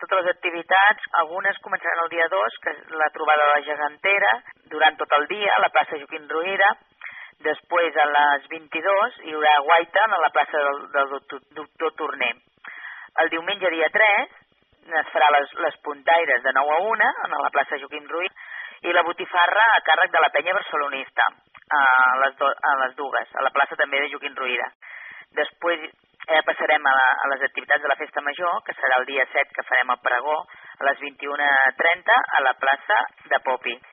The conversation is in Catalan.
totes les activitats, algunes començaran el dia 2, que és la trobada de la gegantera, durant tot el dia, a la plaça Joaquim Ruyra. Després, a les 22, hi haurà guaita a la plaça del doctor Torner. El diumenge, dia 3, es farà les puntaires de 9 a 1, a la plaça Joaquim Ruyra, i la botifarra a càrrec de la penya barcelonista, a les dues, a la plaça també de Joaquim Ruyra. Després passarem a les activitats de la Festa Major, que serà el dia 7, que farem el pregó a les 21:30 a la plaça de Popi.